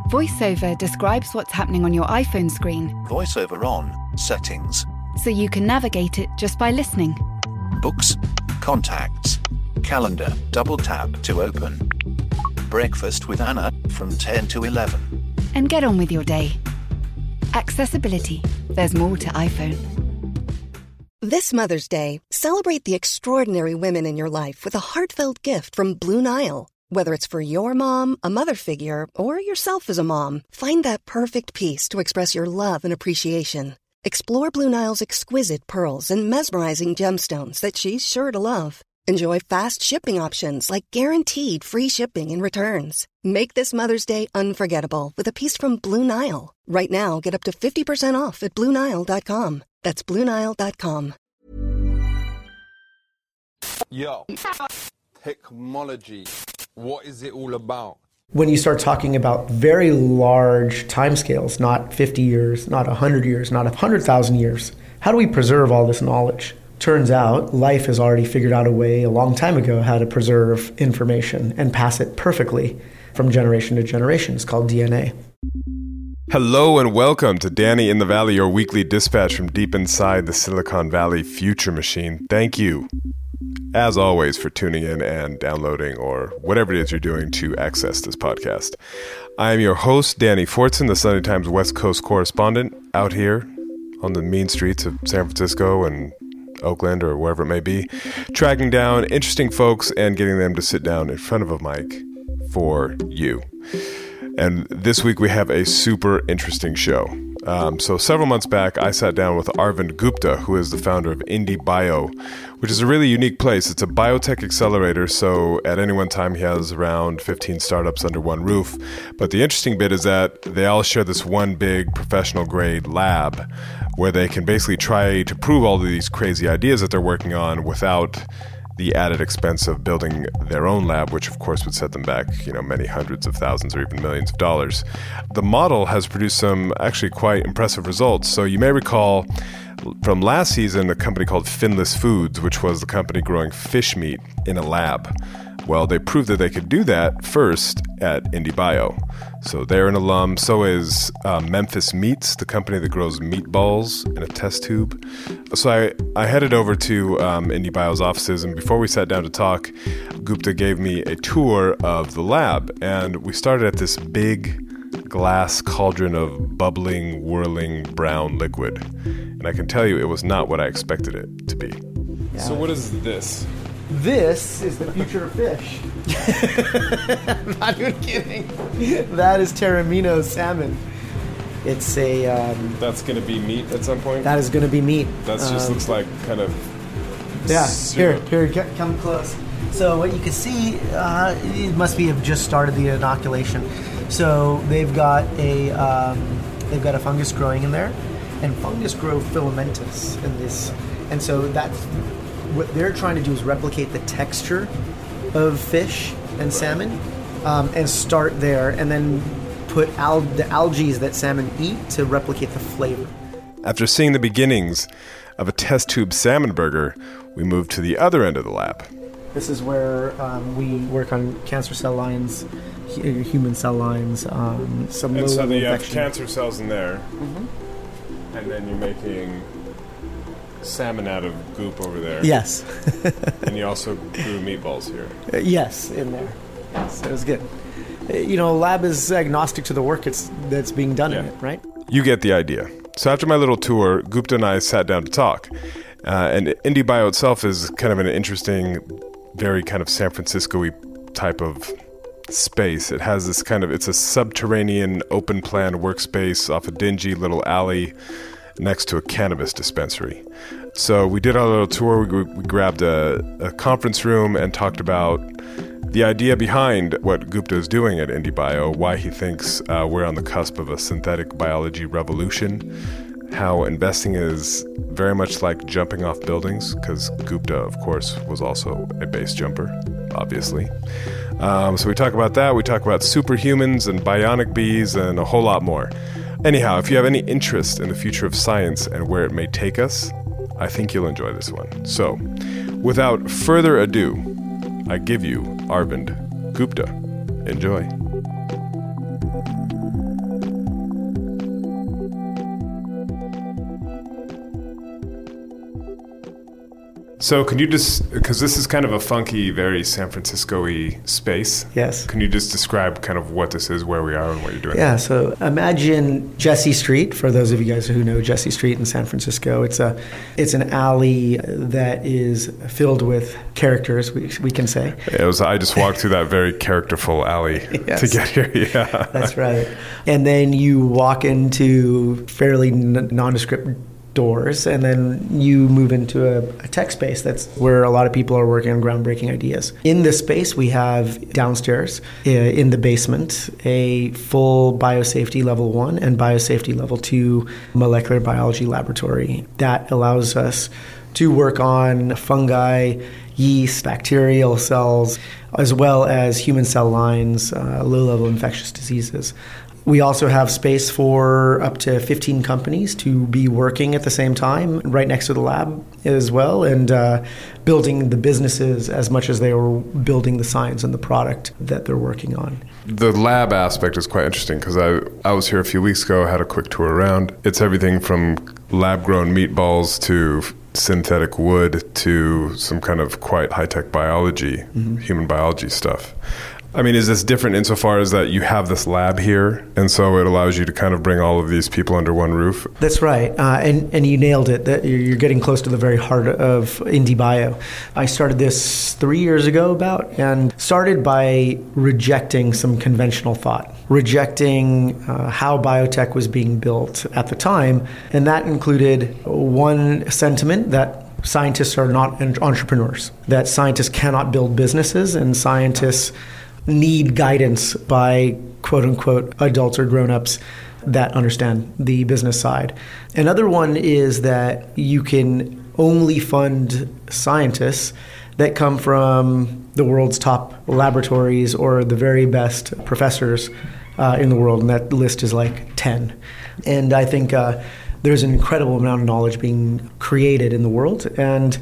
VoiceOver describes what's happening on your iPhone screen. VoiceOver on, settings. So you can navigate it just by listening. Books, contacts, calendar, double tap to open. Breakfast with Anna from 10 to 11. And get on with your day. Accessibility. There's more to iPhone. This Mother's Day, celebrate the extraordinary women in your life with a heartfelt gift from Blue Nile. Whether it's for your mom, a mother figure, or yourself as a mom, find that perfect piece to express your love and appreciation. Explore Blue Nile's exquisite pearls and mesmerizing gemstones that she's sure to love. Enjoy fast shipping options like guaranteed free shipping and returns. Make this Mother's Day unforgettable with a piece from Blue Nile. Right now, get up to 50% off at BlueNile.com. That's BlueNile.com. Yo, technology. What is it all about? When you start talking about very large timescales, not 50 years, not 100 years, not 100,000 years, how do we preserve all this knowledge? Turns out life has already figured out a way a long time ago how to preserve information and pass it perfectly from generation to generation. It's called DNA. Hello and welcome to Danny in the Valley, your weekly dispatch from deep inside the Silicon Valley future machine. Thank you, as always, for tuning in and downloading or whatever it is you're doing to access this podcast. I am your host, Danny Fortson, the Sunday Times West Coast correspondent, out here on the mean streets of San Francisco and Oakland or wherever it may be, tracking down interesting folks and getting them to sit down in front of a mic for you. And this week we have a super interesting show. So several months back, I sat down with Arvind Gupta, who is the founder of IndieBio, which is a really unique place. It's a biotech accelerator, so at any one time he has around 15 startups under one roof. But the interesting bit is that they all share this one big professional-grade lab where they can basically try to prove all of these crazy ideas that they're working on without the added expense of building their own lab, which of course would set them back, many hundreds of thousands or even millions of dollars. The model has produced some actually quite impressive results. So you may recall from last season a company called Finless Foods, which was the company growing fish meat in a lab. Well, they proved that they could do that first at IndieBio. So they're an alum. So is Memphis Meats, the company that grows meatballs in a test tube. So I headed over to IndieBio's offices, and before we sat down to talk, Gupta gave me a tour of the lab. And we started at this big glass cauldron of bubbling, whirling brown liquid. And I can tell you it was not what I expected it to be. Yeah. So what is this? This is the future of fish. I'm not even kidding. That is Terramino salmon. It's a... That's going to be meat at some point? That is going to be meat. That just looks like kind of... Yeah, syrup. here, come close. So what you can see, it must be have just started the inoculation. So they've got a fungus growing in there, and fungus grow filamentous in this, and so that's what they're trying to do is replicate the texture of fish and salmon, and start there, and then put the algae that salmon eat to replicate the flavor. After seeing the beginnings of a test tube salmon burger, we moved to the other end of the lab. This is where we work on cancer cell lines, human cell lines, some And so you have infection. cancer cells in there, and then you're making salmon out of goop over there. Yes. And you also grew meatballs here. Yes, in there. Yes, it was good. Lab is agnostic to the work that's being done in it, right? You get the idea. So after my little tour, Gupta and I sat down to talk. And IndieBio itself is kind of an interesting, very kind of San Francisco-y type of space. It has this it's a subterranean open plan workspace off a dingy little alley next to a cannabis dispensary. So we did our little tour. We grabbed a conference room and talked about the idea behind what Gupta is doing at IndieBio, why he thinks we're on the cusp of a synthetic biology revolution, how investing is very much like jumping off buildings, because Gupta, of course, was also a base jumper, obviously. So we talk about that. We talk about superhumans and bionic bees and a whole lot more. Anyhow, if you have any interest in the future of science and where it may take us, I think you'll enjoy this one. So, without further ado, I give you Arvind Gupta. Enjoy. So can you just, because this is kind of a funky, very San Francisco-y space. Yes. Can you just describe kind of what this is, where we are, and what you're doing? Yeah, so imagine Jessie Street, for those of you guys who know Jessie Street in San Francisco. It's an alley that is filled with characters, we can say. I just walked through that very characterful alley to get here, yeah. That's right. And then you walk into fairly nondescript doors, and then you move into a tech space. That's where a lot of people are working on groundbreaking ideas. In this space, we have downstairs, in the basement, a full biosafety level 1 and biosafety level 2 molecular biology laboratory that allows us to work on fungi, yeast, bacterial cells, as well as human cell lines, low-level infectious diseases. We also have space for up to 15 companies to be working at the same time right next to the lab as well, and building the businesses as much as they are building the science and the product that they're working on. The lab aspect is quite interesting because I was here a few weeks ago, had a quick tour around. It's everything from lab-grown meatballs to synthetic wood to some kind of quite high-tech biology, human biology stuff. I mean, is this different insofar as that you have this lab here, and so it allows you to kind of bring all of these people under one roof? That's right, and you nailed it. That you're getting close to the very heart of IndieBio. I started this 3 years ago and started by rejecting some conventional thought, rejecting how biotech was being built at the time, and that included one sentiment that scientists are not entrepreneurs, that scientists cannot build businesses, and scientists need guidance by quote-unquote adults or grown-ups that understand the business side. Another one is that you can only fund scientists that come from the world's top laboratories or the very best professors in the world, and that list is like 10. And I think there's an incredible amount of knowledge being created in the world, and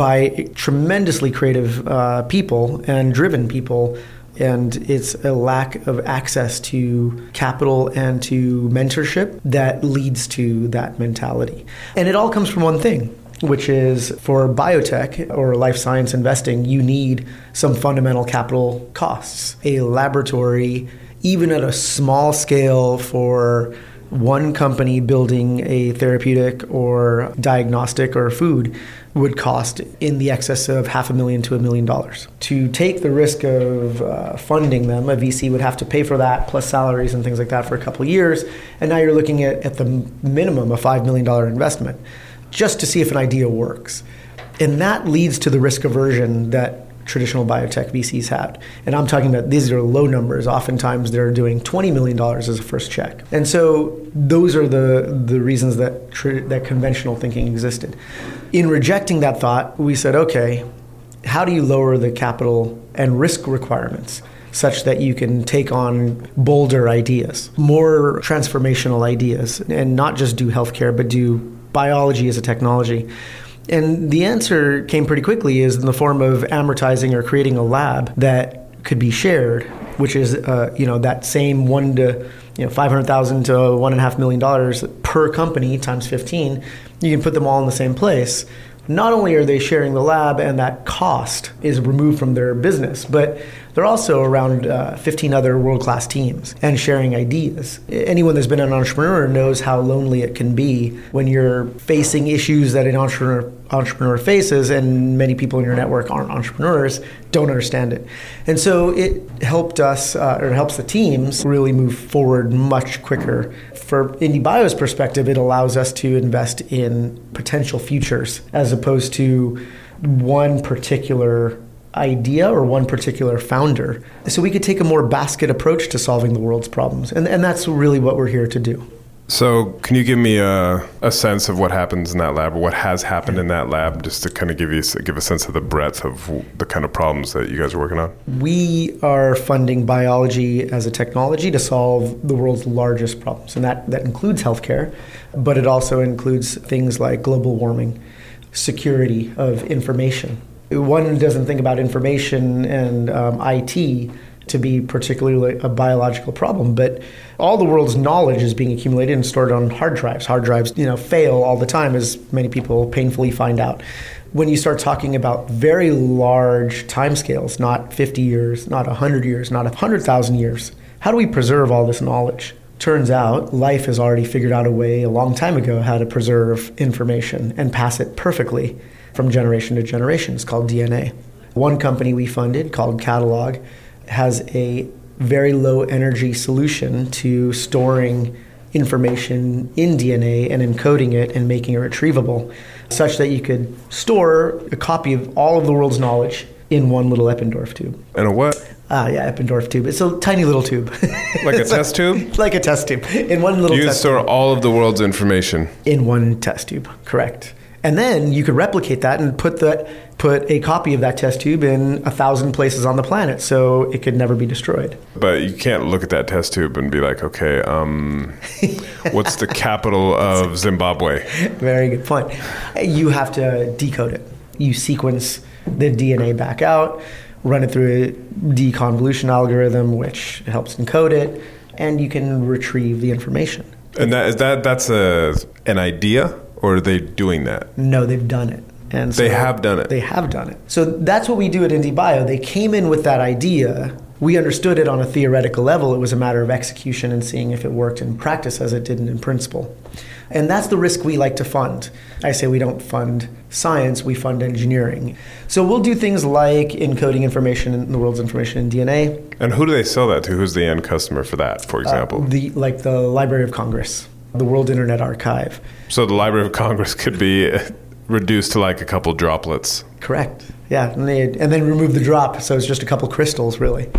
by tremendously creative people and driven people. And it's a lack of access to capital and to mentorship that leads to that mentality. And it all comes from one thing, which is for biotech or life science investing, you need some fundamental capital costs. A laboratory, even at a small scale for one company building a therapeutic or diagnostic or food, would cost in the excess of $500,000 to $1 million. To take the risk of funding them, a VC would have to pay for that, plus salaries and things like that for a couple of years. And now you're looking at the minimum a $5 million investment just to see if an idea works. And that leads to the risk aversion that traditional biotech VCs had. And I'm talking about these are low numbers. Oftentimes they're doing $20 million as a first check. And so those are the reasons that that conventional thinking existed. In rejecting that thought, we said, okay, how do you lower the capital and risk requirements such that you can take on bolder ideas, more transformational ideas, and not just do healthcare, but do biology as a technology? And the answer came pretty quickly, is in the form of amortizing or creating a lab that could be shared, which is that same $500,000 to $1.5 million per company times 15. You can put them all in the same place. Not only are they sharing the lab and that cost is removed from their business, but they're also around 15 other world-class teams and sharing ideas. Anyone that's been an entrepreneur knows how lonely it can be when you're facing issues that an entrepreneur faces, and many people in your network aren't entrepreneurs, don't understand it. And so it helped us, or it helps the teams really move forward much quicker. For IndieBio's perspective, it allows us to invest in potential futures as opposed to one particular idea or one particular founder. So we could take a more basket approach to solving the world's problems. And that's really what we're here to do. So can you give me a sense of what happens in that lab, or what has happened in that lab, just to kind of give a sense of the breadth of the kind of problems that you guys are working on? We are funding biology as a technology to solve the world's largest problems. And that includes healthcare, but it also includes things like global warming, security of information. One doesn't think about information and IT to be particularly a biological problem, but all the world's knowledge is being accumulated and stored on hard drives. Hard drives, fail all the time, as many people painfully find out. When you start talking about very large timescales, not 50 years, not 100 years, not 100,000 years, how do we preserve all this knowledge? Turns out life has already figured out a way a long time ago how to preserve information and pass it perfectly from generation to generation. It's called DNA. One company we funded called Catalog has a very low energy solution to storing information in DNA and encoding it and making it retrievable, such that you could store a copy of all of the world's knowledge in one little Eppendorf tube. And a what? Eppendorf tube. It's a tiny little tube. Like a test tube? Like a test tube. In one little test tube. You store tube. all of the world's information. In one test tube, correct. And then you could replicate that and put a copy of that test tube in 1,000 places on the planet, so it could never be destroyed. But you can't look at that test tube and be like, okay, what's the capital of Zimbabwe? Very good point. You have to decode it. You sequence the DNA back out, run it through a deconvolution algorithm, which helps encode it, and you can retrieve the information. And that's an idea? Or are they doing that? No, they've done it. And so they have done it. They have done it. So that's what we do at IndieBio. They came in with that idea. We understood it on a theoretical level. It was a matter of execution and seeing if it worked in practice as it didn't in principle. And that's the risk we like to fund. I say we don't fund science, we fund engineering. So we'll do things like encoding information in the world's information in DNA. And who do they sell that to? Who's the end customer for that, for example? The Library of Congress, the World Internet Archive. So the Library of Congress could be reduced to like a couple droplets. Correct. Yeah, and then remove the drop, so it's just a couple crystals, really.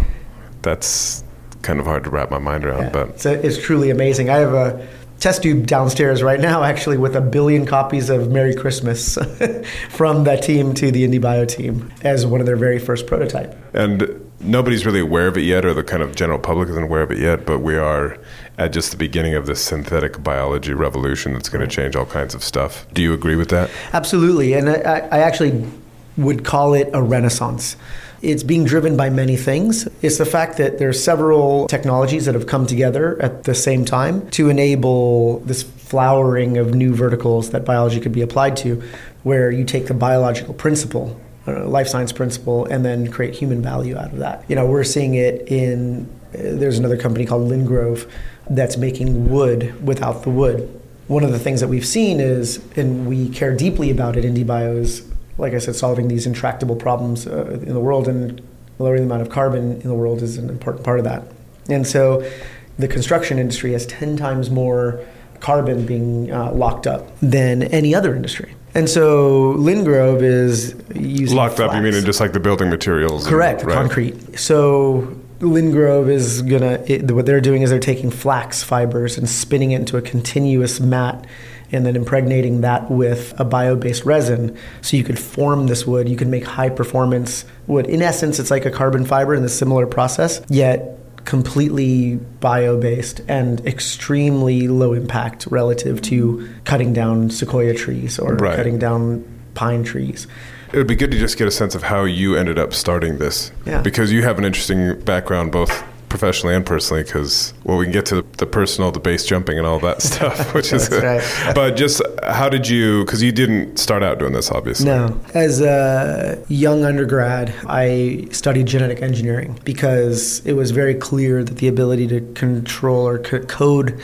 That's kind of hard to wrap my mind around, yeah. But it's truly amazing. I have a test tube downstairs right now, actually, with 1 billion copies of Merry Christmas from that team to the IndieBio team as one of their very first prototype. And nobody's really aware of it yet, or the kind of general public isn't aware of it yet, but we are at just the beginning of this synthetic biology revolution that's going to change all kinds of stuff. Do you agree with that? Absolutely. And I actually would call it a renaissance. It's being driven by many things. It's the fact that there's several technologies that have come together at the same time to enable this flowering of new verticals that biology could be applied to, where you take the biological principle, life science principle, and then create human value out of that. We're seeing it there's another company called Lindgrove that's making wood without the wood. One of the things that we've seen is, and we care deeply about at IndieBio, is, like I said, solving these intractable problems in the world, and lowering the amount of carbon in the world is an important part of that. And so the construction industry has 10 times more carbon being locked up than any other industry. And so Lindgrove is using locked flax. up, you mean just like the building materials? Correct, right. Concrete. So Lindgrove is what they're doing is they're taking flax fibers and spinning it into a continuous mat, and then impregnating that with a bio-based resin, so you could form this wood. You could make high-performance wood. In essence, it's like a carbon fiber in a similar process, yet completely bio-based and extremely low impact relative to cutting down sequoia trees or cutting down pine trees. It would be good to just get a sense of how you ended up starting this. Yeah. Because you have an interesting background, both professionally and personally, because, we can get to the personal, the base jumping and all that stuff, which is, right. But just how did you, because you didn't start out doing this, obviously. No. As a young undergrad, I studied genetic engineering because it was very clear that the ability to control or code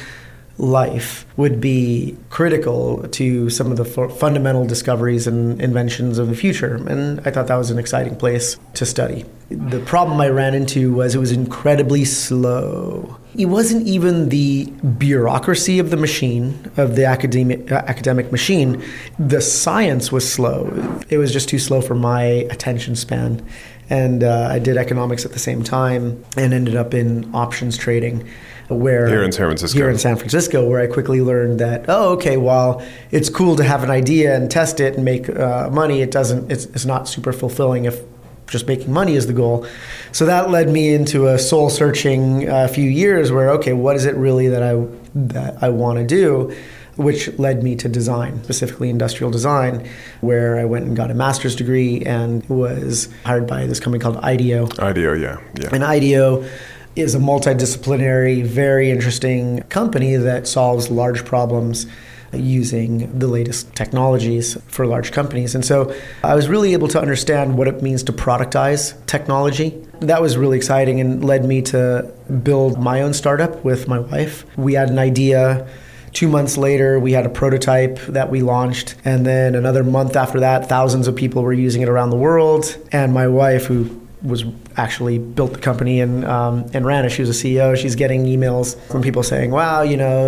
life would be critical to some of the fundamental discoveries and inventions of the future. And I thought that was an exciting place to study. The problem I ran into was it was incredibly slow. It wasn't even the bureaucracy of the machine, of the academic machine. The science was slow. It was just too slow for my attention span. And I did economics at the same time and ended up in options trading. Here in San Francisco. Where I quickly learned that, while it's cool to have an idea and test it and make money, it's not super fulfilling if just making money is the goal. So that led me into a soul searching few years where, what is it really that I want to do? which led me to design, specifically industrial design, where I went and got a master's degree and was hired by this company called IDEO. IDEO, yeah. And IDEO is a multidisciplinary, very interesting company that solves large problems using the latest technologies for large companies. And so I was really able to understand what it means to productize technology. That was really exciting and led me to build my own startup with my wife. We had an idea. 2 months later, we had a prototype that we launched. And then another month after that, thousands of people were using it around the world. And my wife, who was actually built the company and ran it. She was a CEO. She's getting emails from people saying, "Wow,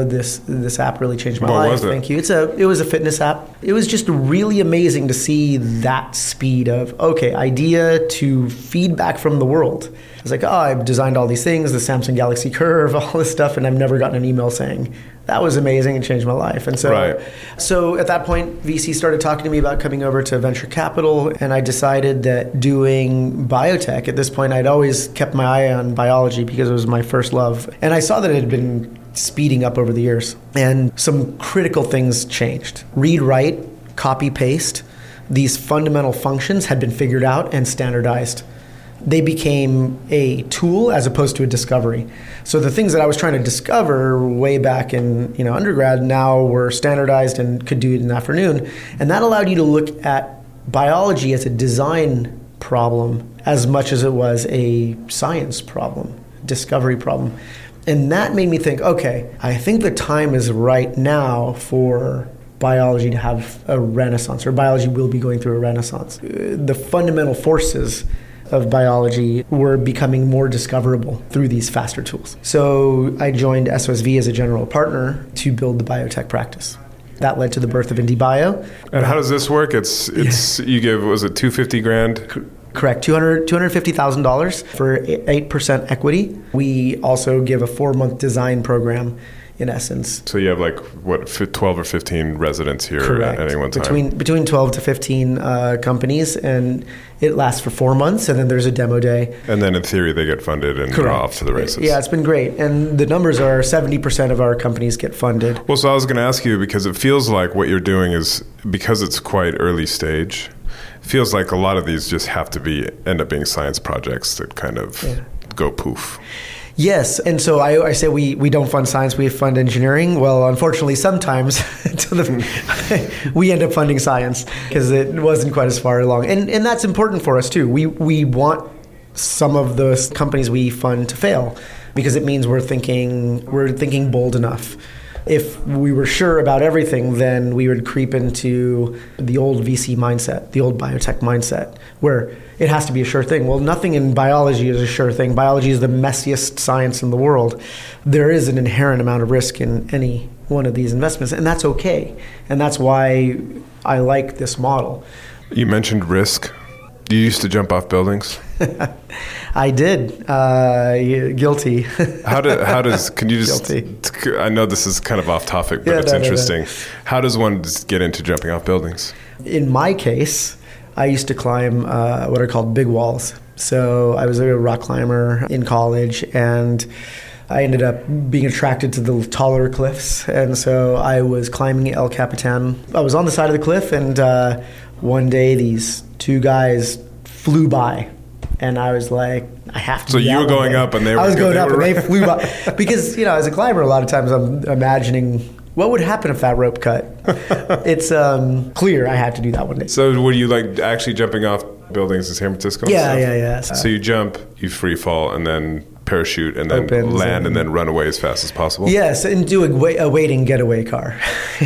this app really changed my life." Was it? Thank you. It was a fitness app. It was just really amazing to see that speed of idea to feedback from the world. I was like, I've designed all these things, the Samsung Galaxy Curve, all this stuff, and I've never gotten an email saying that was amazing and changed my life. And so at that point, VC started talking to me about coming over to venture capital, and I decided that doing biotech, at this point, I'd always kept my eye on biology because it was my first love. And I saw that it had been speeding up over the years. And some critical things changed. Read, write, copy, paste. These fundamental functions had been figured out and standardized. They became a tool as opposed to a discovery. So the things that I was trying to discover way back in undergrad now were standardized and could do it in the afternoon. And that allowed you to look at biology as a design problem as much as it was a science problem, discovery problem. And that made me think, okay, I think the time is right now for biology to have a renaissance, or biology will be going through a renaissance. The fundamental forces of biology were becoming more discoverable through these faster tools. So I joined SOSV as a general partner to build the biotech practice. That led to the birth of IndieBio. And how does this work? You give, was it $250,000? Correct, $250,000 for 8% equity. We also give a 4-month design program, in essence. So you have 12 or 15 residents here Correct. At any one time? Between 12 to 15 companies, and it lasts for 4 months, and then there's a demo day. And then in theory they get funded and Correct. Go off to the races. Yeah, it's been great. And the numbers are 70% of our companies get funded. Well, so I was going to ask you, because it feels like what you're doing is, because it's quite early stage, feels like a lot of these just have to end up being science projects that kind of go poof. Yes, and so I say we don't fund science, we fund engineering. Well, unfortunately, sometimes we end up funding science because it wasn't quite as far along. And that's important for us, too. We want some of those companies we fund to fail because it means we're thinking bold enough. If we were sure about everything, then we would creep into the old VC mindset, the old biotech mindset, where it has to be a sure thing. Well, nothing in biology is a sure thing. Biology is the messiest science in the world. There is an inherent amount of risk in any one of these investments, and that's okay. And that's why I like this model. You mentioned risk. You used to jump off buildings? I did. Guilty. Can you just, Guilty. I know this is kind of off topic, but it's interesting. No. How does one get into jumping off buildings? In my case, I used to climb what are called big walls. So I was a rock climber in college, and I ended up being attracted to the taller cliffs. And so I was climbing El Capitan. I was on the side of the cliff, and one day these two guys flew by. And I was like, I have to. So you were going up, and they were. I was going up, and they flew by. Because as a climber, a lot of times I'm imagining what would happen if that rope cut. It's clear I had to do that one day. So were you actually jumping off buildings in San Francisco? Yeah. So you jump, you free fall, and then parachute, and then land, and then run away as fast as possible? Yes, and do a waiting getaway car.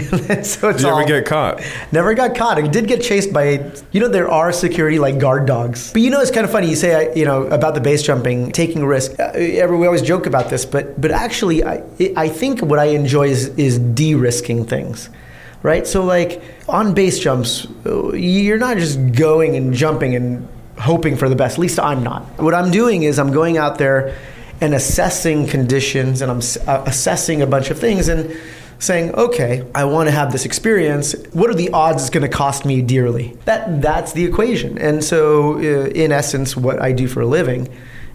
So did you ever get caught? Never got caught. I did get chased by, there are security guard dogs. But it's kind of funny. You say, about the base jumping, taking a risk. We always joke about this, but actually, I think what I enjoy is de-risking things. Right? So on base jumps, you're not just going and jumping and hoping for the best. At least I'm not. What I'm doing is I'm going out there and assessing conditions, and I'm assessing a bunch of things and saying, okay, I want to have this experience. What are the odds it's going to cost me dearly? That's the equation. And so in essence, what I do for a living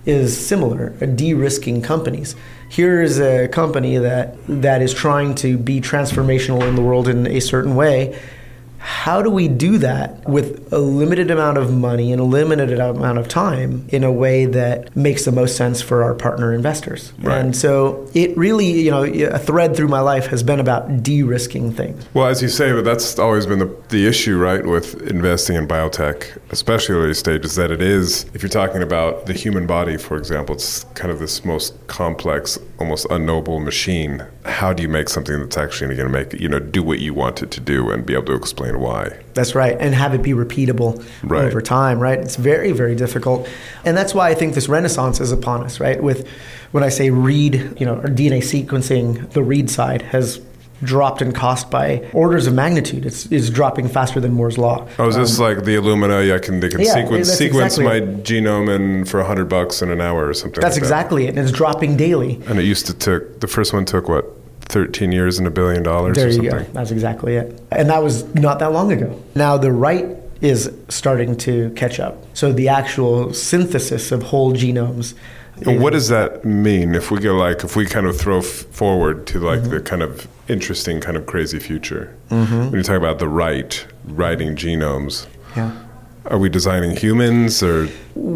is similar, de-risking companies. Here is a company that is trying to be transformational in the world in a certain way. How do we do that with a limited amount of money and a limited amount of time in a way that makes the most sense for our partner investors? Right. And so it really, a thread through my life has been about de-risking things. Well, as you say, but that's always been the issue, right, with investing in biotech, especially early stages, that it is, if you're talking about the human body, for example, it's kind of this most complex, almost unknowable machine. How do you make something that's actually going to make, do what you want it to do and be able to explain why? That's right, and have it be repeatable over time, right? It's very, very difficult. And that's why I think this renaissance is upon us, right? With, when I say read, or DNA sequencing, the read side has dropped in cost by orders of magnitude. It's dropping faster than Moore's law. Oh, is this like the Illumina? They can sequence exactly my genome for $100 in an hour or something. That's exactly it, and it's dropping daily. And it used to the first one took what? 13 years and $1 billion or something. There you go. That's exactly it. And that was not that long ago. Now the right is starting to catch up. So the actual synthesis of whole genomes. And what does that mean if we kind of throw forward to the kind of interesting, kind of crazy future? When you talk about the writing genomes. Yeah. Are we designing humans, or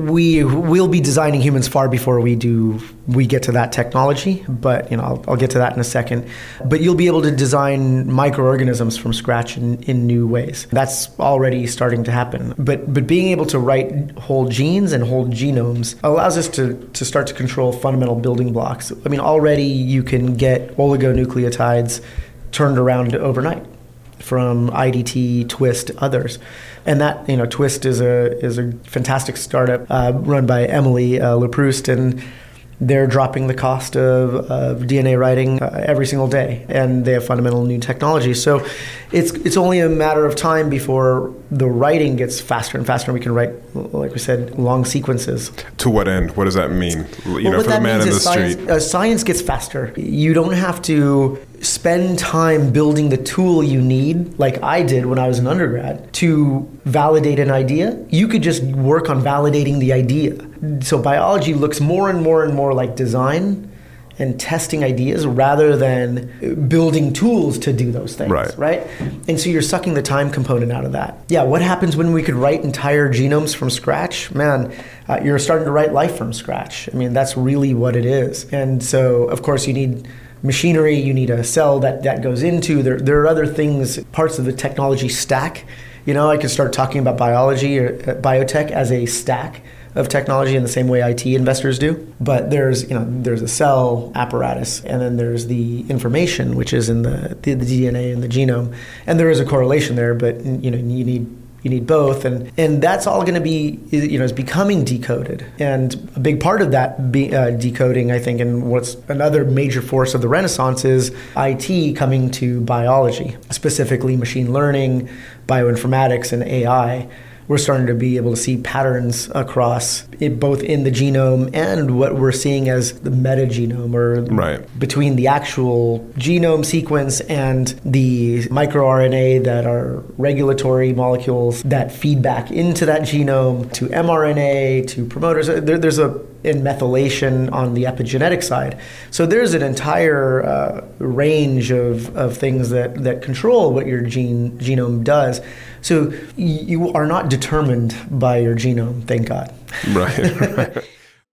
we'll be designing humans far before we get to that technology? But I'll get to that in a second. But you'll be able to design microorganisms from scratch in new ways. That's already starting to happen. But being able to write whole genes and whole genomes allows us to start to control fundamental building blocks. I mean, already you can get oligonucleotides turned around overnight from IDT, Twist, others. And that, Twist is a fantastic startup run by Emily LaProust, and they're dropping the cost of DNA writing every single day, and they have fundamental new technology. So it's only a matter of time before the writing gets faster and faster, and we can write, like we said, long sequences. To what end? What does that mean? For the man in the street. Science gets faster. You don't have to spend time building the tool you need, like I did when I was an undergrad, to validate an idea. You could just work on validating the idea. So biology looks more and more and more like design and testing ideas rather than building tools to do those things, right? And so you're sucking the time component out of that. Yeah, what happens when we could write entire genomes from scratch? Man, you're starting to write life from scratch. I mean, that's really what it is. And so, of course, you need machinery, you need a cell that goes into. There are other things, parts of the technology stack. I could start talking about biology or biotech as a stack of technology in the same way IT investors do. But there's a cell apparatus, and then there's the information, which is in the DNA and the genome. And there is a correlation there, but you need both, and that's all going to be is becoming decoded. And a big part of that decoding, I think, and what's another major force of the Renaissance is IT coming to biology, specifically machine learning, bioinformatics, and AI. We're starting to be able to see patterns across both in the genome and what we're seeing as the metagenome, or between the actual genome sequence and the microRNA that are regulatory molecules that feed back into that genome, to mRNA, to promoters. There's in methylation on the epigenetic side. So there's an entire range of things that control what your genome does. So you are not determined by your genome, thank God. Right. The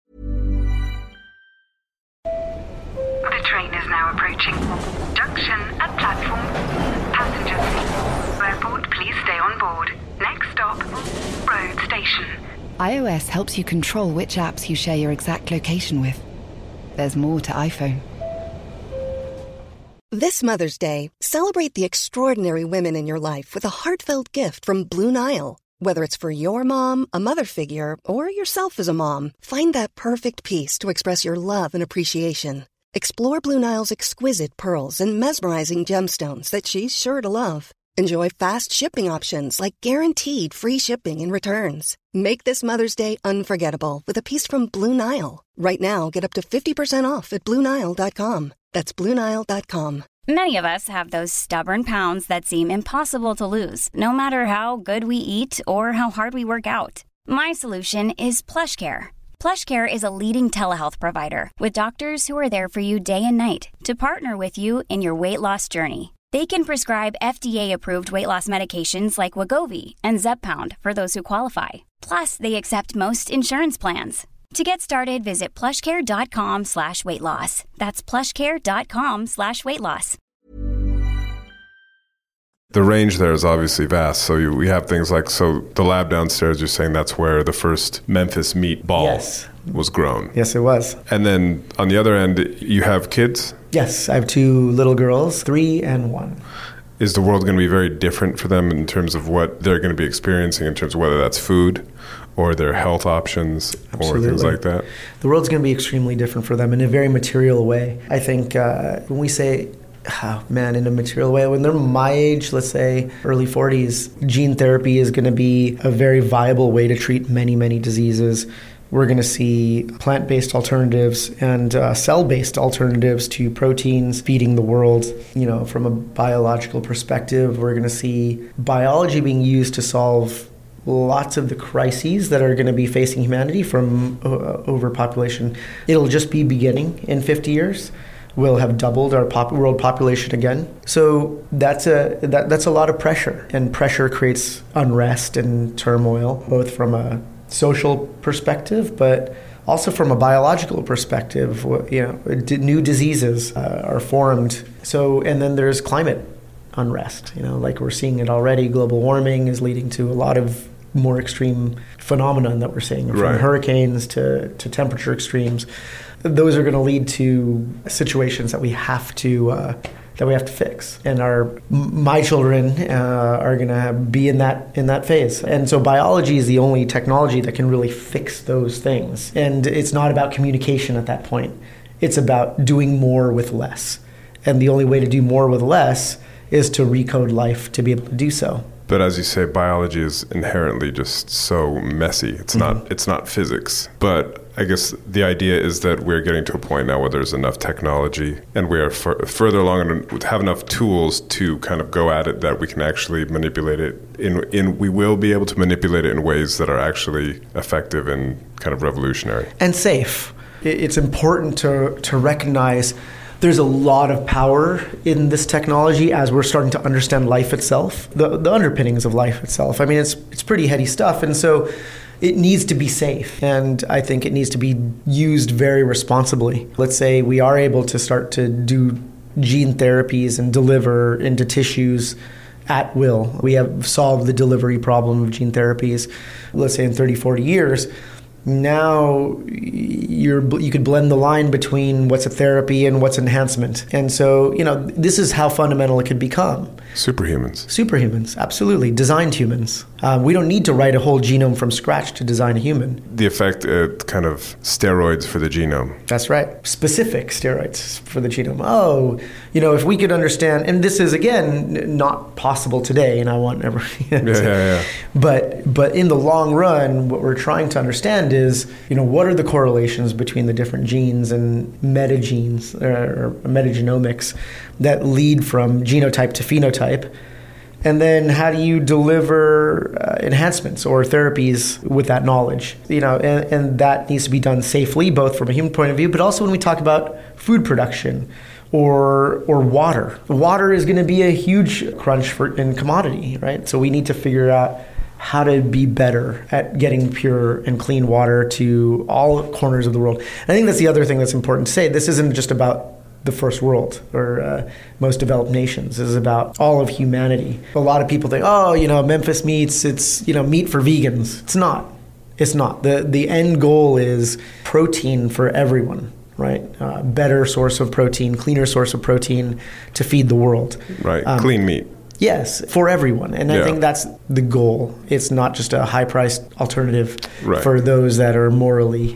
train is now approaching. Junction at platform. Passengers, airport, please stay on board. Next stop, road station. iOS helps you control which apps you share your exact location with. There's more to iPhone. This Mother's Day, celebrate the extraordinary women in your life with a heartfelt gift from Blue Nile. Whether it's for your mom, a mother figure, or yourself as a mom, find that perfect piece to express your love and appreciation. Explore Blue Nile's exquisite pearls and mesmerizing gemstones that she's sure to love. Enjoy fast shipping options like guaranteed free shipping and returns. Make this Mother's Day unforgettable with a piece from Blue Nile. Right now, get up to 50% off at BlueNile.com. That's BlueNile.com. Many of us have those stubborn pounds that seem impossible to lose, no matter how good we eat or how hard we work out. My solution is PlushCare. PlushCare is a leading telehealth provider with doctors who are there for you day and night to partner with you in your weight loss journey. They can prescribe FDA-approved weight loss medications like Wegovy and Zepbound for those who qualify. Plus, they accept most insurance plans. To get started, visit plushcare.com/weightloss. That's plushcare.com/weightloss. The range there is obviously vast. So we have things like, so the lab downstairs, you're saying that's where the first Memphis meat ball was grown. Yes, it was. And then on the other end, you have kids? Yes, I have 2 little girls, 3 and 1. Is the world going to be very different for them in terms of what they're going to be experiencing in terms of whether that's food or their health options or things like that? The world's going to be extremely different for them in a very material way. I think when we say, in a material way, when they're my age, let's say early 40s, gene therapy is going to be a very viable way to treat many, many diseases. We're going to see plant-based alternatives and cell-based alternatives to proteins feeding the world. From a biological perspective, we're going to see biology being used to solve lots of the crises that are going to be facing humanity from overpopulation. It'll just be beginning in 50 years. We'll have doubled our world population again. So that's a lot of pressure, and pressure creates unrest and turmoil, both from a social perspective, but also from a biological perspective. New diseases are formed. So, and then there's climate unrest. Like we're seeing it already. Global warming is leading to a lot of more extreme phenomenon that we're seeing, from hurricanes to temperature extremes. Those are going to lead to situations that we have to fix, and my children are going to be in that phase. And so biology is the only technology that can really fix those things. And it's not about communication at that point. It's about doing more with less. And the only way to do more with less is to recode life to be able to do so. But as you say, biology is inherently just so messy. It's not physics. But I guess the idea is that we're getting to a point now where there's enough technology and we are further along and have enough tools to kind of go at it that we can actually manipulate it we will be able to manipulate it in ways that are actually effective and kind of revolutionary. And safe. It's important to recognize there's a lot of power in this technology as we're starting to understand life itself, the underpinnings of life itself. I mean, it's pretty heady stuff, and so it needs to be safe, and I think it needs to be used very responsibly. Let's say we are able to start to do gene therapies and deliver into tissues at will. We have solved the delivery problem of gene therapies, let's say in 30, 40 years. Now you could blend the line between what's a therapy and what's enhancement. And so, this is how fundamental it could become. Superhumans, absolutely. Designed humans. We don't need to write a whole genome from scratch to design a human. The effect, kind of steroids for the genome. That's right. Specific steroids for the genome. Oh, if we could understand, and this is, again, not possible today, and I want everything. But in the long run, what we're trying to understand is, what are the correlations between the different genes and metagenes or metagenomics that lead from genotype to phenotype? And then how do you deliver enhancements or therapies with that knowledge? And that needs to be done safely, both from a human point of view, but also when we talk about food production or water. Water is going to be a huge crunch in commodity, right? So we need to figure out how to be better at getting pure and clean water to all corners of the world. And I think that's the other thing that's important to say. This isn't just about the first world or most developed nations. This is about all of humanity. A lot of people think, Memphis meats, it's, meat for vegans. It's not. It's not. The end goal is protein for everyone, right? Better source of protein, cleaner source of protein to feed the world. Right, clean meat. Yes, for everyone. And I think that's the goal. It's not just a high-priced alternative for those that are morally,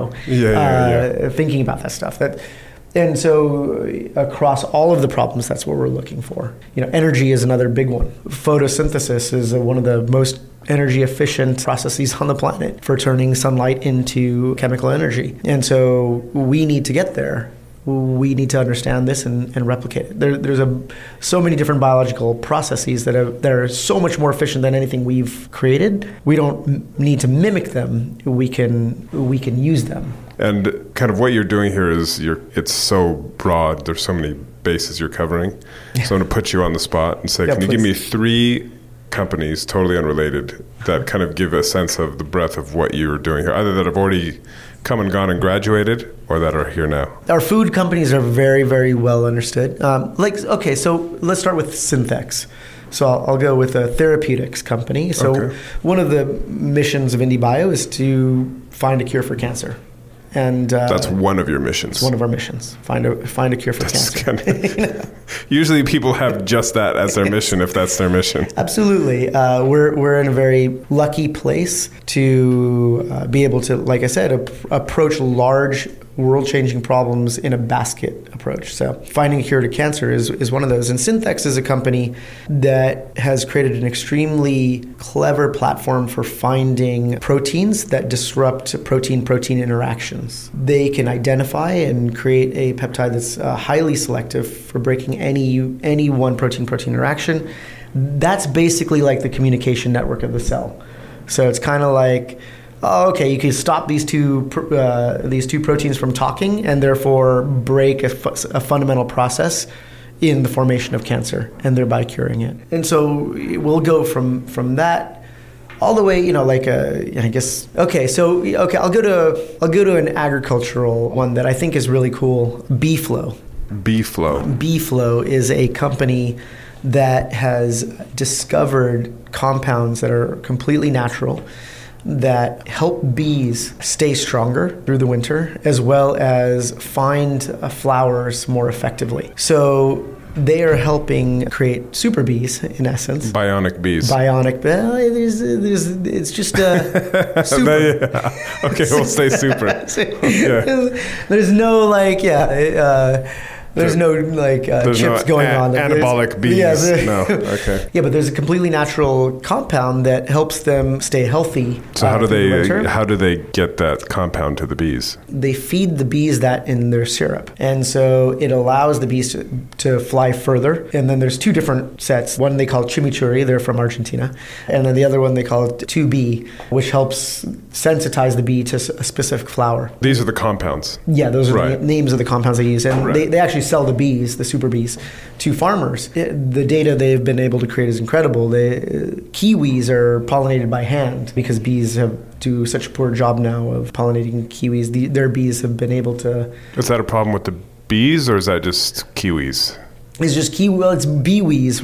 thinking about that stuff. And so across all of the problems, that's what we're looking for. Energy is another big one. Photosynthesis is one of the most energy efficient processes on the planet for turning sunlight into chemical energy. And so we need to get there. we need to understand this and replicate it. There's so many different biological processes that are so much more efficient than anything we've created. We don't need to mimic them. We can use them. And kind of what you're doing here is it's so broad. There's so many bases you're covering. So I'm going to put you on the spot and say, can you give me 3 companies, totally unrelated, that kind of give a sense of the breadth of what you're doing here, either that have already come and gone and graduated or that are here now? Our food companies are very, very well understood. So let's start with Synthex. So I'll go with a therapeutics company. So one of the missions of IndieBio is to find a cure for cancer. And that's one of your missions. It's one of our missions. Find a cure for cancer. Usually people have just that as their mission, if that's their mission. Absolutely. We're in a very lucky place to be able to, like I said, approach large world-changing problems in a basket approach. So finding a cure to cancer is one of those. And Synthex is a company that has created an extremely clever platform for finding proteins that disrupt protein-protein interactions. They can identify and create a peptide that's highly selective for breaking any one protein-protein interaction. That's basically like the communication network of the cell. So it's kind of like, you can stop these two proteins from talking and therefore break a fundamental process in the formation of cancer and thereby curing it. And so we'll go from that all the way, I'll go to an agricultural one that I think is really cool, BeFlow. BeFlow is a company that has discovered compounds that are completely natural that help bees stay stronger through the winter, as well as find flowers more effectively. So they are helping create super bees, in essence. Bionic bees. It's just super. Okay, we'll say super. There's no there's no chips going on. Anabolic bees. Yeah, no. Okay. Yeah, but there's a completely natural compound that helps them stay healthy. So how do they get that compound to the bees? They feed the bees that in their syrup, and so it allows the bees to fly further. And then there's 2 different sets. One they call chimichurri, they're from Argentina, and then the other one they call it 2B, which helps sensitize the bee to a specific flower. These are the compounds. Yeah, those are the names of the compounds they use, and they actually sell the bees, the super bees, to farmers. The data they've been able to create is incredible. Kiwis are pollinated by hand because bees do such a poor job now of pollinating kiwis. Their bees have been able to... Is that a problem with the bees, or is that just kiwis? It's just it's bees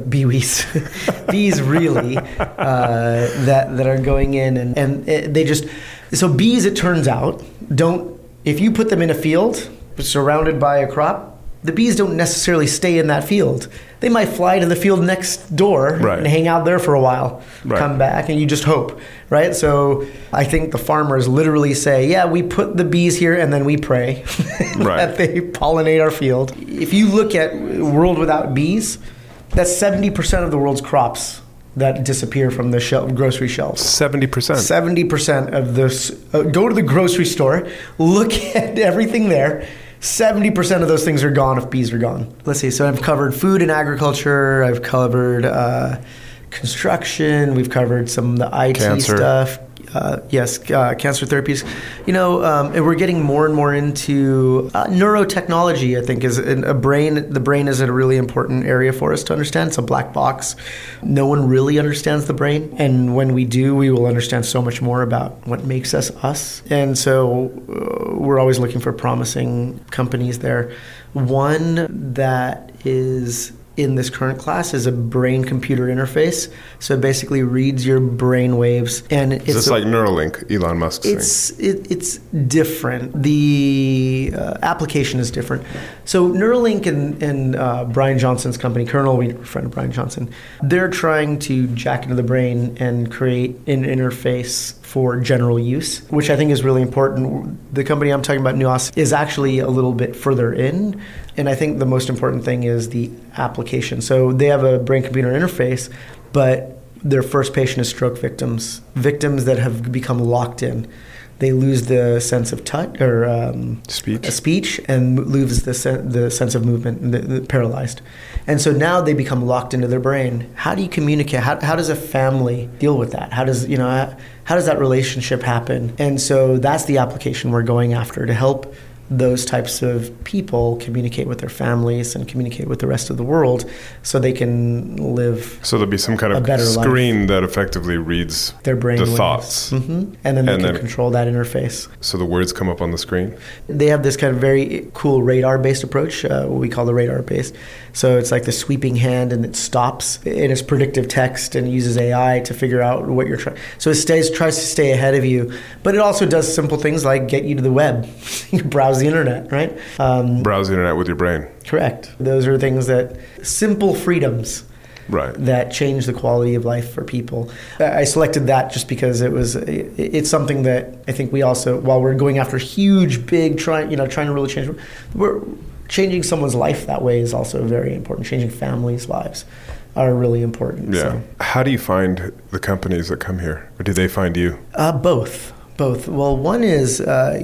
really, that are going in and they just... So bees, it turns out, if you put them in a field surrounded by a crop, the bees don't necessarily stay in that field. They might fly to the field next door and hang out there for a while, come back, and you just hope, right? So I think the farmers literally say, we put the bees here and then we pray that they pollinate our field. If you look at a world without bees, that's 70% of the world's crops that disappear from the grocery shelves. 70%? 70% of this. Go to the grocery store, look at everything there. 70% of those things are gone if bees are gone. Let's see. So I've covered food and agriculture. I've covered construction. We've covered some of the IT stuff. Cancer therapies. And we're getting more and more into neurotechnology, I think, is the brain is a really important area for us to understand. It's a black box. No one really understands the brain. And when we do, we will understand so much more about what makes us us. And so we're always looking for promising companies there. One that is in this current class is a brain-computer interface. So it basically reads your brain waves. And it's just like Neuralink, Elon Musk's thing. It's different. The application is different. So Neuralink and Brian Johnson's company, Colonel, we're a friend of Brian Johnson, they're trying to jack into the brain and create an interface for general use, which I think is really important. The company I'm talking about, Nuance, is actually a little bit further in. And I think the most important thing is the application. So they have a brain-computer interface, but their first patient is stroke victims that have become locked in. they lose the sense of touch or speech, and lose the sense of movement, the paralyzed. And so now they become locked into their brain. How do you communicate? How does a family deal with that? How does that relationship happen? And so that's the application we're going after, to help those types of people communicate with their families and communicate with the rest of the world so they can live. So there'll be some kind of screen that effectively reads their brain waves. Thoughts. Mm-hmm. And then they can control that interface. So the words come up on the screen? They have this kind of very cool radar-based approach, what we call the radar-based. So it's like the sweeping hand, and it stops, and it's predictive text, and uses AI to figure out what you're trying. So it tries to stay ahead of you, but it also does simple things like get you to the web. You browse the internet, right? Browse the internet with your brain. Correct. Those are things simple freedoms. Right. That change the quality of life for people. I selected that just because it's something that I think we also, while we're going after huge, big, trying to really change, we're changing someone's life that way is also very important. Changing families' lives are really important. Yeah. So. How do you find the companies that come here, or do they find you? Both. Well, one is,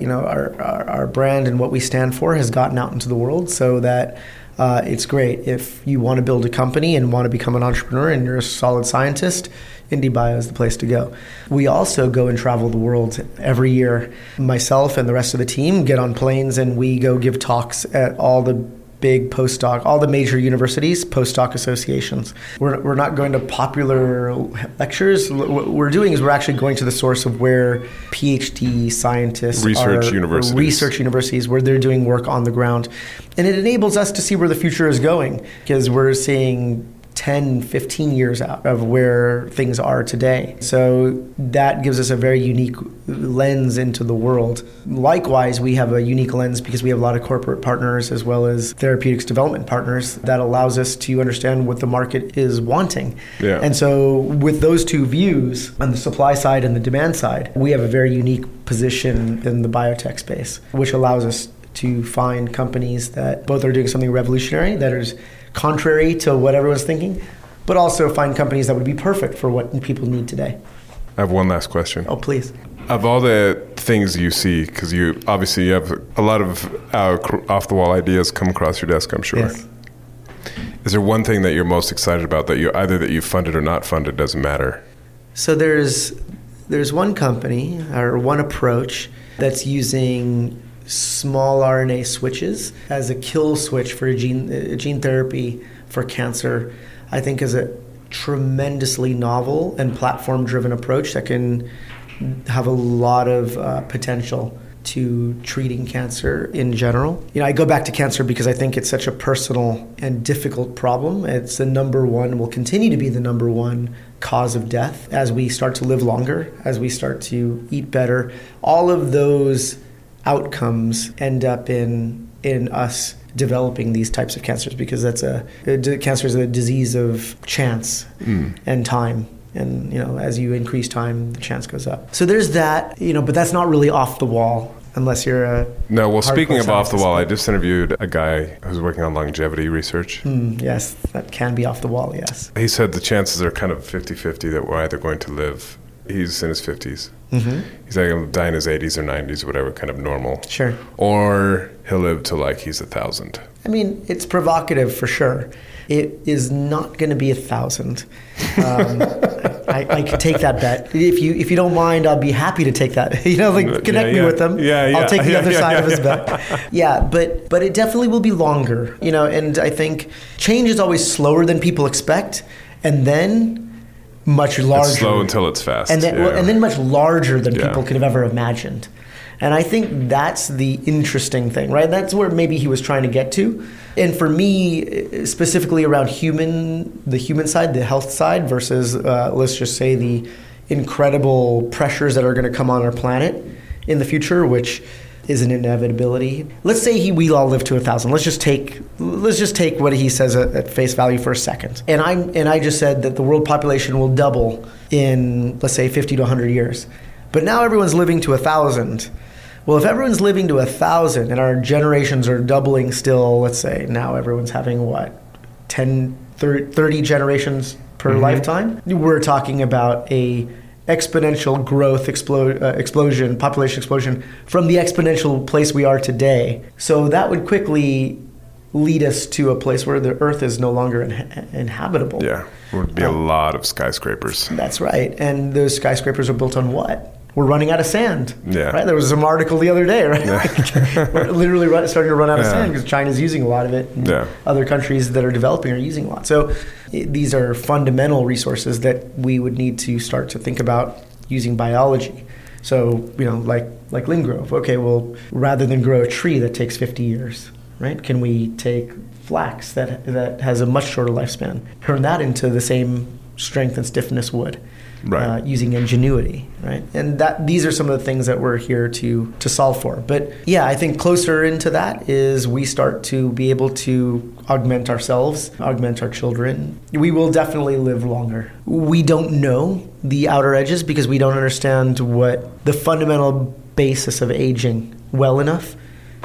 our brand and what we stand for has gotten out into the world, so that it's great. If you want to build a company and want to become an entrepreneur and you're a solid scientist, IndieBio is the place to go. We also go and travel the world every year. Myself and the rest of the team get on planes and we go give talks at all the big all the major universities, postdoc associations. We're not going to popular lectures. What we're doing is we're actually going to the source of where PhD scientists research universities where they're doing work on the ground. And it enables us to see where the future is going, because we're seeing 10, 15 years out of where things are today. So that gives us a very unique lens into the world. Likewise, we have a unique lens because we have a lot of corporate partners as well as therapeutics development partners that allows us to understand what the market is wanting. Yeah. And so with those two views, on the supply side and the demand side, we have a very unique position in the biotech space, which allows us to find companies that both are doing something revolutionary, that is contrary to what everyone's thinking, but also find companies that would be perfect for what people need today. I have one last question. Oh, please. Of all the things you see, because you have a lot of off-the-wall ideas come across your desk, I'm sure. Yes. Is there one thing that you're most excited about that you funded or not funded, doesn't matter? So there's one company or one approach that's using small RNA switches as a kill switch for gene therapy for cancer. I think is a tremendously novel and platform-driven approach that can have a lot of potential to treating cancer in general. I go back to cancer because I think it's such a personal and difficult problem. It's the number one, will continue to be the number one cause of death as we start to live longer, as we start to eat better. All of those outcomes end up in us developing these types of cancers, because cancer is a disease of chance and time. And, as you increase time, the chance goes up. So there's that, but that's not really off the wall unless you're a No, well, speaking of off the wall, I just interviewed a guy who's working on longevity research. Yes, that can be off the wall, yes. He said the chances are kind of 50-50 that we're either going to live. He's in his 50s. Mm-hmm. He's like, he'll die in his 80s or 90s, whatever, kind of normal. Sure. Or he'll live till like he's 1,000. I mean, it's provocative for sure. It is not going to be 1,000. I could take that bet. If you don't mind, I'll be happy to take that. Connect me with them. I'll take the other side of his bet. Yeah, but it definitely will be longer. And I think change is always slower than people expect, and then much larger. It's slow until it's fast. And then much larger than people could have ever imagined. And I think that's the interesting thing, right? That's where maybe he was trying to get to. And for me, specifically around the human side, the health side, versus, let's just say, the incredible pressures that are going to come on our planet in the future, which is an inevitability. Let's say we all live to 1,000. Let's just take what he says at face value for a second. And I just said that the world population will double in, let's say, 50 to 100 years. But now everyone's living to 1,000. Well, if everyone's living to 1,000 and our generations are doubling still, let's say now everyone's having 10, 30 generations per lifetime, we're talking about a exponential growth explosion, population explosion from the exponential place we are today. So that would quickly lead us to a place where the Earth is no longer inhabitable. Yeah, there would be a lot of skyscrapers. That's right. And those skyscrapers are built on what? We're running out of sand. Yeah. Right? There was some article the other day, right? Yeah. We're literally starting to run out of sand because China's using a lot of it. And other countries that are developing are using a lot. So these are fundamental resources that we would need to start to think about using biology. So, like Lindgrove. Okay, well, rather than grow a tree that takes 50 years, right? Can we take flax that has a much shorter lifespan, turn that into the same strength and stiffness wood? Right. Using ingenuity, right? And these are some of the things that we're here to solve for. But yeah, I think closer into that is we start to be able to augment ourselves, augment our children. We will definitely live longer. We don't know the outer edges because we don't understand what the fundamental basis of aging well enough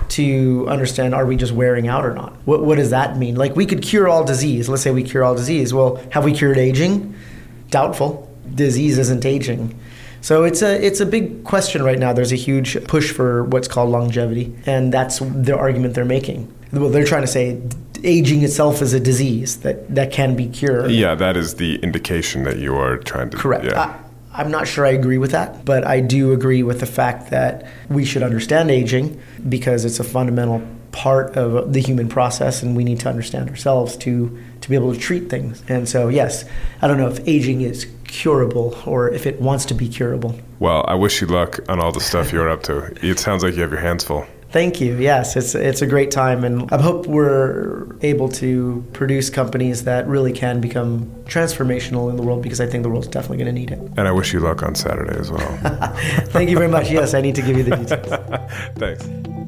to understand, are we just wearing out or not? What does that mean? Like, we could cure all disease. Let's say we cure all disease. Well, have we cured aging? Doubtful. Disease isn't aging. So it's a big question right now. There's a huge push for what's called longevity, and that's the argument they're making. Well, they're trying to say aging itself is a disease that can be cured. Yeah, that is the indication that you are trying to... Correct. Yeah. I'm not sure I agree with that, but I do agree with the fact that we should understand aging because it's a fundamental part of the human process, and we need to understand ourselves to be able to treat things. And so, yes, I don't know if aging is curable or if it wants to be curable. Well, I wish you luck on all the stuff you're up to. It sounds like you have your hands full. Thank you. Yes, it's a great time, and I hope we're able to produce companies that really can become transformational in the world, because I think the world's definitely going to need it. And I wish you luck on Saturday as well. Thank you very much. Yes, I need to give you the details. Thanks.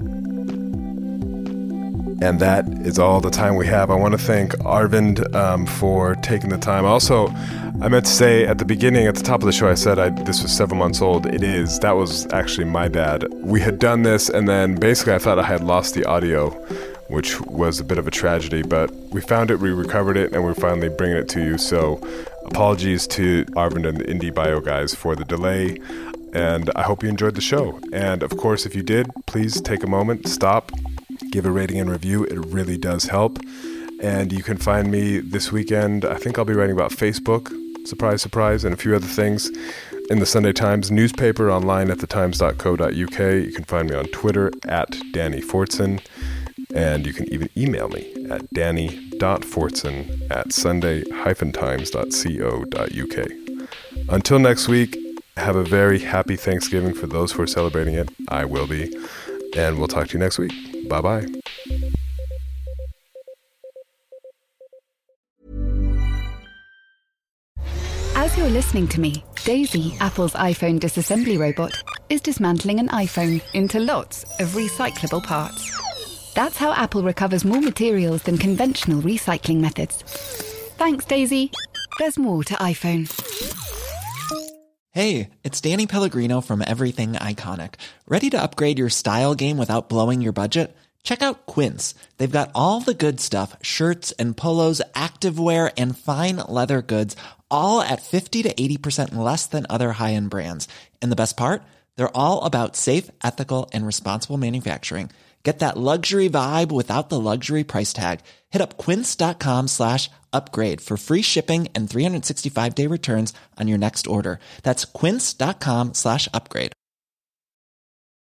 And that is all the time we have. I want to thank Arvind for taking the time. Also, I meant to say at the beginning, at the top of the show, I said this was 7 months old. It is. That was actually my bad. We had done this, and then basically I thought I had lost the audio, which was a bit of a tragedy. But we found it, we recovered it, and we're finally bringing it to you. So apologies to Arvind and the Indie Bio guys for the delay. And I hope you enjoyed the show. And of course, if you did, please take a moment, stop, give a rating and review. It really does help. And you can find me this weekend. I think I'll be writing about Facebook, surprise, surprise, and a few other things in the Sunday Times newspaper, online at thetimes.co.uk. You can find me on Twitter at Danny Fortson. And you can even email me at danny.fortson@sunday-times.co.uk. Until next week, have a very happy Thanksgiving for those who are celebrating it. I will be. And we'll talk to you next week. Bye-bye. As you're listening to me, Daisy, Apple's iPhone disassembly robot, is dismantling an iPhone into lots of recyclable parts. That's how Apple recovers more materials than conventional recycling methods. Thanks, Daisy. There's more to iPhone. Hey, it's Danny Pellegrino from Everything Iconic. Ready to upgrade your style game without blowing your budget? Check out Quince. They've got all the good stuff, shirts and polos, activewear, and fine leather goods, all at 50 to 80% less than other high-end brands. And the best part? They're all about safe, ethical, and responsible manufacturing. Get that luxury vibe without the luxury price tag. Hit up quince.com/upgrade for free shipping and 365-day returns on your next order. That's quince.com/upgrade.